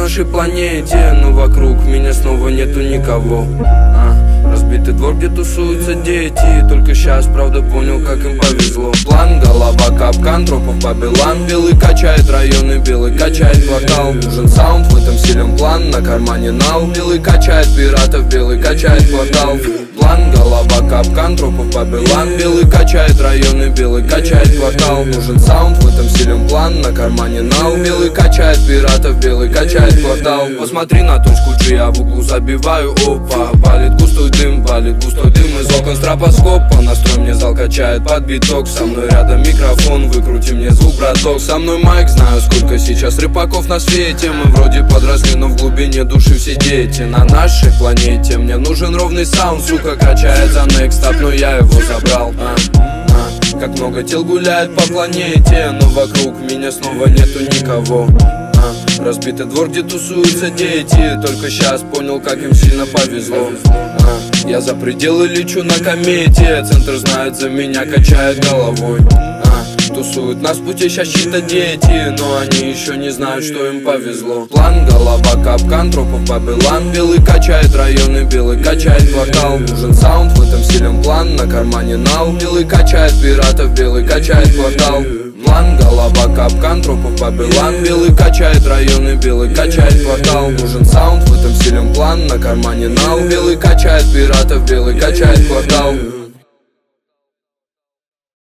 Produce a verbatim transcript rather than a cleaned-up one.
нашей планете, но вокруг меня снова нету никого. а. Разбитый двор, где тусуются дети. Только сейчас, правда, понял, как им повезло. План, голова, капкан, тропов Бабилан. Белый качает районы, белый качает квартал. Нужен саунд, в этом силен план, на кармане нал. Белый качает пиратов, белый качает квартал. План, голова, капкан, тропов Бабилан. Белый качает районы, белый качает квартал. Нужен саунд, в этом силен план, на кармане нал. Белый качает пиратов, белый качает квартал. Посмотри на точку G, я в углу забиваю, опа. Палит густой дым, палит густой дым из окон стробоскопа. Настрой мне зал качает под биток. Со мной рядом микрофон, выкрути мне звук, браток. Со мной майк, знаю, сколько сейчас рыбаков на свете. Мы вроде подросли, но в глубине души все дети. На нашей планете мне нужен ровный саунд. Сука качает за next up, но я его забрал. а, а. Как много тел гуляет по планете, но вокруг меня снова нету никого. а. Разбитый двор, где тусуются дети. Только сейчас понял, как им сильно повезло. а. Я за пределы лечу на комете. Центр знает за меня, качает головой. а. Тусуют нас в пути сейчас чьи-то дети, но они еще не знают, что им повезло. План, голова, капкан, тропов Бабилан. Белый качает районы, белый качает квартал. Нужен саунд, в этом силен план, на кармане нал. Белый качает пиратов, белый качает квартал. План, голова, капкан, тропов Бабилан. Белый качает районы, белый качает квартал. Нужен саунд, в этом силен план, на кармане нал. Белый качает пиратов, белый качает квартал.